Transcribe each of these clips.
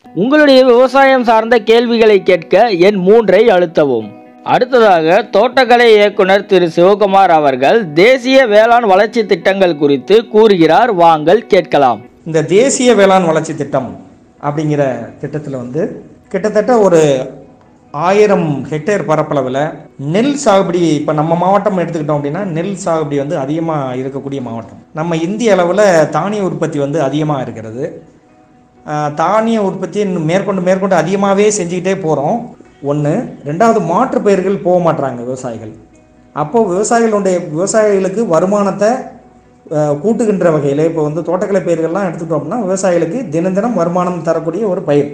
உங்களுடைய விவசாயம் சார்ந்த கேள்விகளை கேட்க எண் 3 அழுத்தவும். அடுத்ததாக தோட்டக்கலை இயக்குனர் திரு சிவகுமார் அவர்கள் தேசிய வேளாண் வளர்ச்சி திட்டங்கள் குறித்து கூறுகிறார். வாங்கள் கேட்கலாம். இந்த தேசிய வேளாண் வளர்ச்சி திட்டம் அப்படிங்கிற திட்டத்தில் கிட்டத்தட்ட ஒரு 1000 ஹெக்டேர் பரப்பளவில் நெல் சாகுபடி, இப்போ நம்ம மாவட்டம் எடுத்துக்கிட்டோம் அப்படின்னா நெல் சாகுபடி அதிகமாக இருக்கக்கூடிய மாவட்டம். நம்ம இந்திய அளவில் தானிய உற்பத்தி அதிகமாக இருக்கிறது. தானிய உற்பத்தியை மேற்கொண்டு அதிகமாகவே செஞ்சுக்கிட்டே போகிறோம். ஒன்று. ரெண்டாவது, மாற்று பயிர்கள் போக மாட்டுறாங்க விவசாயிகள். அப்போது விவசாயிகளுக்கு வருமானத்தை கூட்டுகின்ற வகையில் இப்போ தோட்டக்கலை பயிர்கள்லாம் எடுத்துக்கிட்டோம் அப்படின்னா விவசாயிகளுக்கு தினம் வருமானம் தரக்கூடிய ஒரு பயிர்.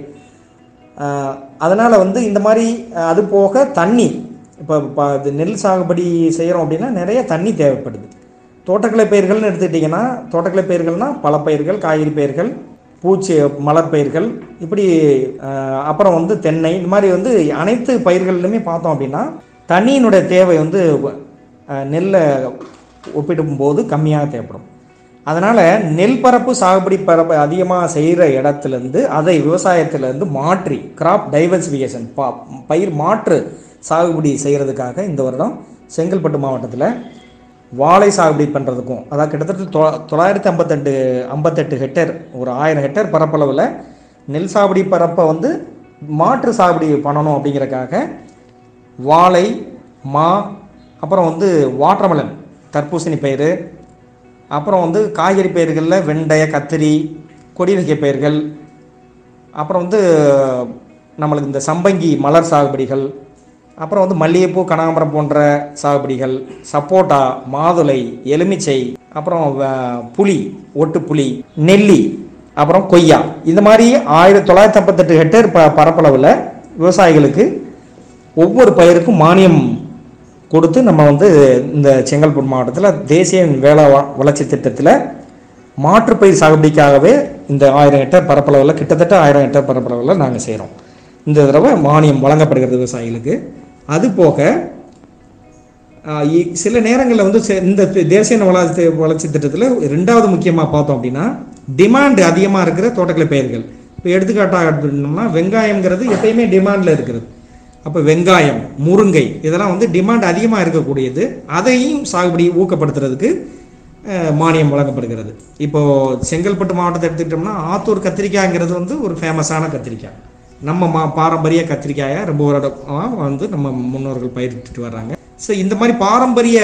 அதனால் இந்த மாதிரி அது போக தண்ணி, இப்போ நெல் சாகுபடி செய்கிறோம் அப்படின்னா நிறைய தண்ணி தேவைப்படுது. தோட்டக்கலை பயிர்கள்னு எடுத்துக்கிட்டிங்கன்னா தோட்டக்கலை பயிர்கள்னால் பல பயிர்கள், காய்கறி பயிர்கள், மலர் பயிர்கள், இப்படி அப்புறம் தென்னை, இந்த மாதிரி அனைத்து பயிர்கள்லையுமே பார்த்தோம் அப்படின்னா தண்ணியினுடைய தேவை நெல்லை ஒப்பிடும்போது கம்மியாக தேவைப்படும். அதனால் நெல் பரப்பு சாகுபடி பரப்பு அதிகமாக செய்கிற இடத்துலேருந்து அதை விவசாயத்திலேருந்து மாற்றி கிராப் டைவர்சிஃபிகேஷன், பயிர் மாற்று சாகுபடி செய்கிறதுக்காக இந்த வருடம் செங்கல்பட்டு மாவட்டத்தில் வாழை சாகுபடி பண்ணுறதுக்கும், அதாவது கிட்டத்தட்ட 958 ஹெக்டேர், ஒரு 1000 ஹெக்டேர் பரப்பளவில் நெல் சாகுபடி பரப்பை மாற்று சாகுபடி பண்ணணும் அப்படிங்கிறக்காக வாழை, மா, அப்புறம் வாட்டர்மெலன், தர்பூசணி பயிர், அப்புறம் காய்கறி பயிர்களில் வெண்டை, கத்திரி, கொடி வகை பயிர்கள், அப்புறம் நம்மளுக்கு இந்த சம்பங்கி மலர் சாகுபடிகள், அப்புறம் மல்லிகைப்பூ, கனகாம்பரம் போன்ற சாகுபடிகள், சப்போட்டா, மாதுளை, எலுமிச்சை, அப்புறம் புளி, ஒட்டு புளி, நெல்லி, அப்புறம் கொய்யா, இந்த மாதிரி 1958 ஹெக்டேர் பரப்பளவில் விவசாயிகளுக்கு ஒவ்வொரு பயிருக்கும் மானியம் கொடுத்து நம்ம இந்த செங்கல்பட்டு மாவட்டத்தில் தேசிய வேளா வளர்ச்சி திட்டத்தில் மாற்றுப்பயிர் சாகுபடிக்காகவே இந்த 1000 ஹெக்டேர் பரப்பளவில், கிட்டத்தட்ட 1000 ஹெக்டேர் பரப்பளவில் நாங்கள் செய்கிறோம். இந்த தடவை மானியம் வழங்கப்படுகிறது விவசாயிகளுக்கு. அது போக சில நேரங்களில் இந்த தேசிய வளர்ச்சி திட்டத்தில் ரெண்டாவது முக்கியமாக பார்த்தோம் அப்படின்னா டிமாண்ட் அதிகமாக இருக்கிற தோட்டக்கலை பயிர்கள். இப்போ எடுத்துக்காட்டாக எடுத்துக்கிட்டோம்னா வெங்காயம்ங்கிறது எப்பயுமே டிமாண்டில் இருக்கிறது. அப்போ வெங்காயம், முருங்கை, இதெல்லாம் டிமாண்ட் அதிகமாக இருக்கக்கூடியது. அதையும் சாகுபடி ஊக்கப்படுத்துறதுக்கு மானியம் வழங்கப்படுகிறது. இப்போது செங்கல்பட்டு மாவட்டத்தை எடுத்துக்கிட்டோம்னா ஆத்தூர் கத்திரிக்காய்ங்கிறது ஒரு ஃபேமஸான கத்திரிக்காய். நம்ம பாரம்பரிய கத்திரிக்காயை ரொம்ப வருடமாக நம்ம முன்னோர்கள் பயிரிட்டு வர்றாங்க. ஸோ இந்த மாதிரி பாரம்பரிய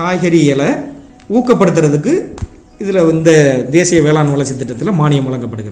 காய்கறிகளை ஊக்கப்படுத்துறதுக்கு இதில் இந்த தேசிய வேளாண் வளர்ச்சி திட்டத்தில் மானியம் வழங்கப்படுகிறது.